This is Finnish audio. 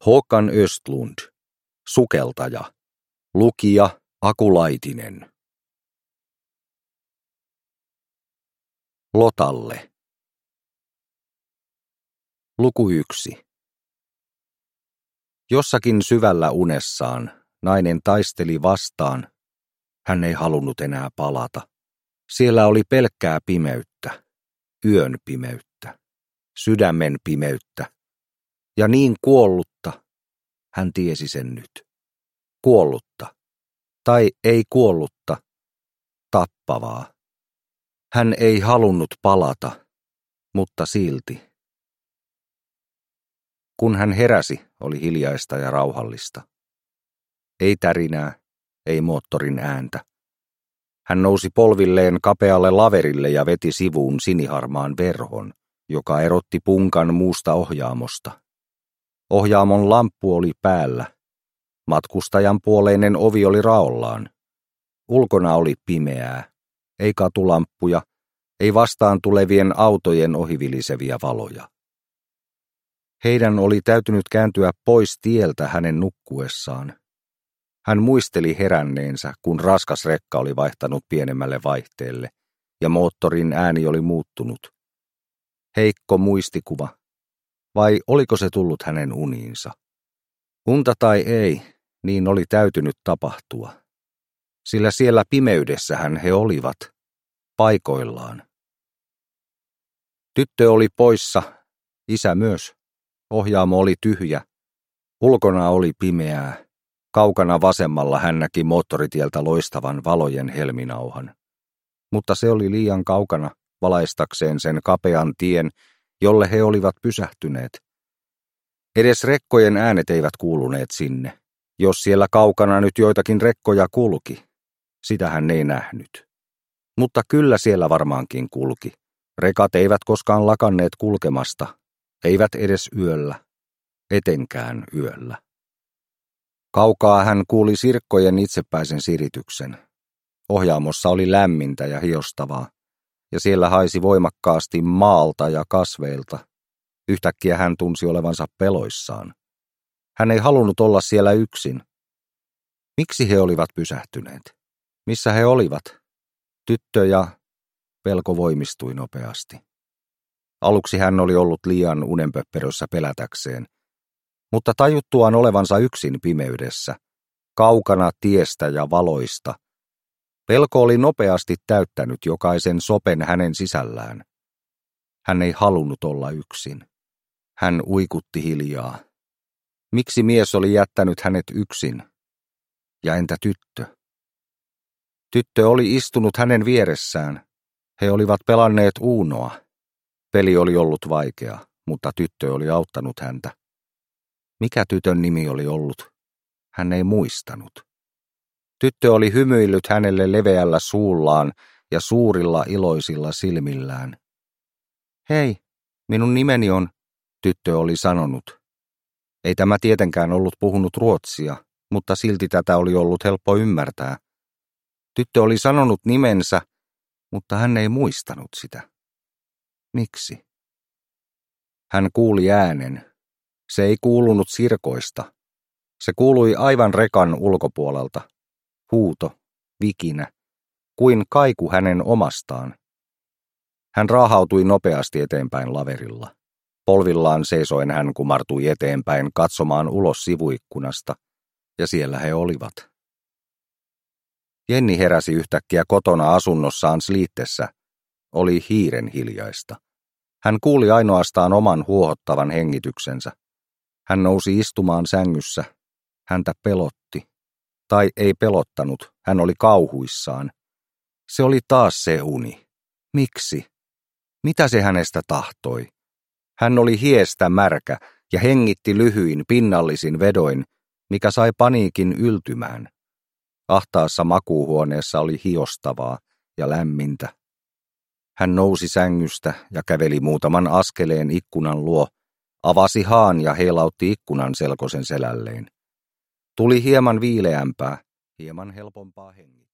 Håkan Östlund, sukeltaja, lukija Aku Laitinen. Lotalle. Luku 1. Jossakin syvällä unessaan nainen taisteli vastaan. Hän ei halunnut enää palata. Siellä oli pelkkää pimeyttä, yön pimeyttä, sydämen pimeyttä. Ja niin kuollutta, hän tiesi sen nyt. Kuollutta, tai ei kuollutta, tappavaa. Hän ei halunnut palata, mutta silti. Kun hän heräsi, oli hiljaista ja rauhallista. Ei tärinää, ei moottorin ääntä. Hän nousi polvilleen kapealle laverille ja veti sivuun siniharmaan verhon, joka erotti punkan muusta ohjaamosta. Ohjaamon lamppu oli päällä. Matkustajan puoleinen ovi oli raollaan. Ulkona oli pimeää, ei katulamppuja, ei vastaan tulevien autojen ohiviliseviä valoja. Heidän oli täytynyt kääntyä pois tieltä hänen nukkuessaan. Hän muisteli heränneensä, kun raskas rekka oli vaihtanut pienemmälle vaihteelle, ja moottorin ääni oli muuttunut. Heikko muistikuva. Vai oliko se tullut hänen uniinsa? Unta tai ei, niin oli täytynyt tapahtua. Sillä siellä pimeydessähän he olivat, paikoillaan. Tyttö oli poissa, isä myös. Ohjaamo oli tyhjä. Ulkona oli pimeää. Kaukana vasemmalla hän näki moottoritieltä loistavan valojen helminauhan. Mutta se oli liian kaukana valaistakseen sen kapean tien, jolle he olivat pysähtyneet. Edes rekkojen äänet eivät kuuluneet sinne. Jos siellä kaukana nyt joitakin rekkoja kulki, sitä hän ei nähnyt. Mutta kyllä siellä varmaankin kulki. Rekat eivät koskaan lakanneet kulkemasta, eivät edes yöllä, etenkään yöllä. Kaukaa hän kuuli sirkkojen itsepäisen sirityksen. Ohjaamossa oli lämmintä ja hiostavaa, ja siellä haisi voimakkaasti maalta ja kasveilta. Yhtäkkiä hän tunsi olevansa peloissaan. Hän ei halunnut olla siellä yksin. Miksi he olivat pysähtyneet? Missä he olivat? Tyttö ja pelko voimistui nopeasti. Aluksi hän oli ollut liian unenpöpperössä pelätäkseen, mutta tajuttuaan olevansa yksin pimeydessä, kaukana tiestä ja valoista, pelko oli nopeasti täyttänyt jokaisen sopen hänen sisällään. Hän ei halunnut olla yksin. Hän uikutti hiljaa. Miksi mies oli jättänyt hänet yksin? Ja entä tyttö? Tyttö oli istunut hänen vieressään. He olivat pelanneet uunoa. Peli oli ollut vaikea, mutta tyttö oli auttanut häntä. Mikä tytön nimi oli ollut? Hän ei muistanut. Tyttö oli hymyillyt hänelle leveällä suullaan ja suurilla iloisilla silmillään. Hei, minun nimeni on, tyttö oli sanonut. Ei tämä tietenkään ollut puhunut ruotsia, mutta silti tätä oli ollut helppo ymmärtää. Tyttö oli sanonut nimensä, mutta hän ei muistanut sitä. Miksi? Hän kuuli äänen. Se ei kuulunut sirkoista. Se kuului aivan rekan ulkopuolelta. Huuto, vikinä, kuin kaiku hänen omastaan. Hän raahautui nopeasti eteenpäin laverilla. Polvillaan seisoen hän kumartui eteenpäin katsomaan ulos sivuikkunasta, ja siellä he olivat. Jenni heräsi yhtäkkiä kotona asunnossaan Slitessä. Oli hiiren hiljaista. Hän kuuli ainoastaan oman huohottavan hengityksensä. Hän nousi istumaan sängyssä. Häntä pelotti. Tai ei pelottanut, hän oli kauhuissaan. Se oli taas se uni. Miksi? Mitä se hänestä tahtoi? Hän oli hiestä märkä ja hengitti lyhyin pinnallisin vedoin, mikä sai paniikin yltymään. Ahtaassa makuuhuoneessa oli hiostavaa ja lämmintä. Hän nousi sängystä ja käveli muutaman askeleen ikkunan luo, avasi haan ja heilautti ikkunan selkosen selälleen. Tuli hieman viileämpää, hieman helpompaa hengittää.